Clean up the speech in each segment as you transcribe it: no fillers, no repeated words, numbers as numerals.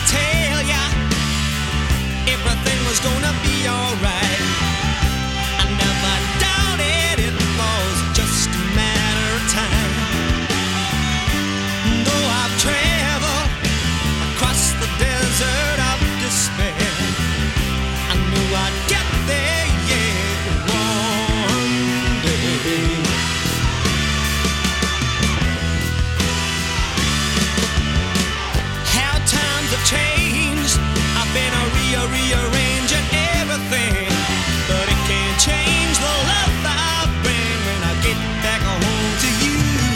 tell ya everything was gonna be alright? I never doubted it was just a matter of time. Though I've traveled across the desert of despair, I knew I'd get there, yeah, one day. How times have changed. I've been rearranging everything, but it can't change the love I bring when I get back home to you.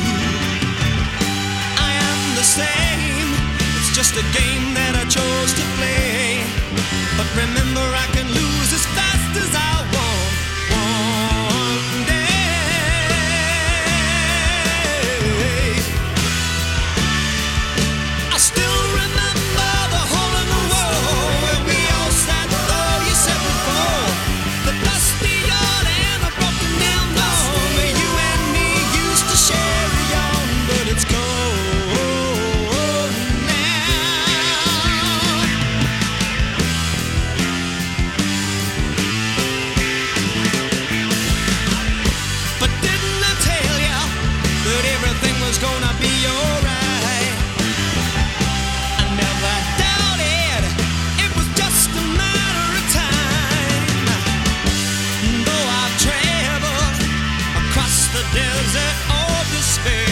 I am the same. It's just a game that I chose to play. But remember, I can lose as fast as I want one day. I still remember the hole in the wall where we all sat, though you said before. The dusty yard and a broken down door where you and me used to share a yawn, but it's cold now. But didn't I tell ya that everything was gonna be alright? I never doubted it was just a matter of time. Though I've traveled across the desert of despair,